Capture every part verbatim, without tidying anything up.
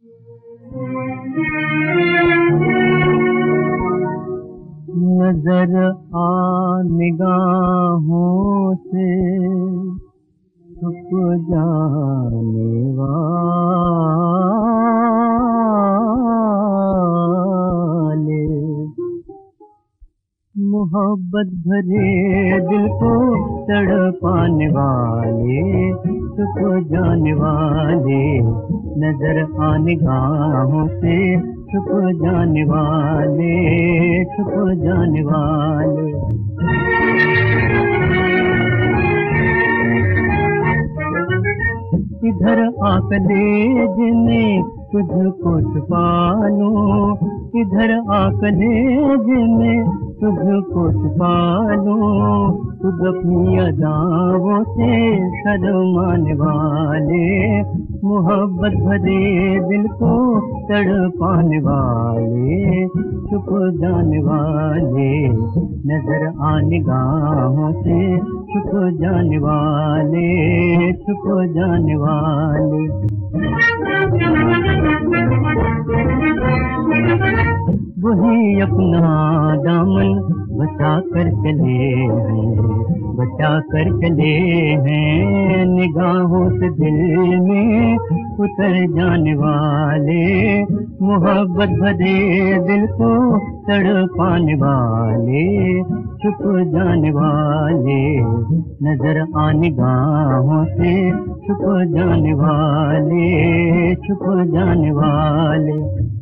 नजर आ निगाहों से छुप जाने वाले, मोहब्बत भरे दिल को तड़पाने वाले, छुप जाने वाले, नजर आ निगाहों से छुप जाने वाले, छुप जाने वाले। इधर आकले जिन्हें तुझको छुपा लूं, इधर आकले जिन्हें तुझको छुपा लूं, तुझ अपनी अदाओं से शर्माने वाले, मोहब्बत भरे दिल को तड़पाने वाले, छुप जाने वाले, नजर आ निगाहों से छुप जाने वाले, छुप जाने वाले। वही अपना दामन बचा कर चले हैं, बचा कर चले हैं, निगाहों से दिल में उतर जाने वाले, मोहब्बत भरे दिल को तड़पाने वाले, छुप जाने वाले, नजर आ निगाहों से छुप जाने वाले, छुप जाने वाले।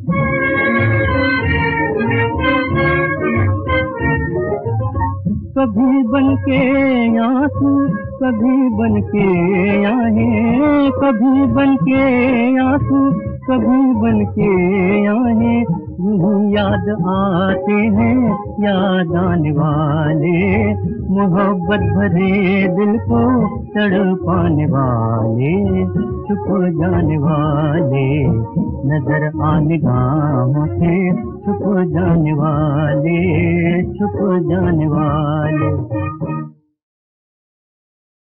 कभी बनके आंसू, कभी बनके आहे, कभी बनके आंसू, कभी बनके आहे, यूं याद आते हैं याद आने वाले, मोहब्बत भरे दिल को तड़पाने वाले, छुप जाने वाले, नजर आ निगाहों से छुप जाने वाले, छुप जाने वाले।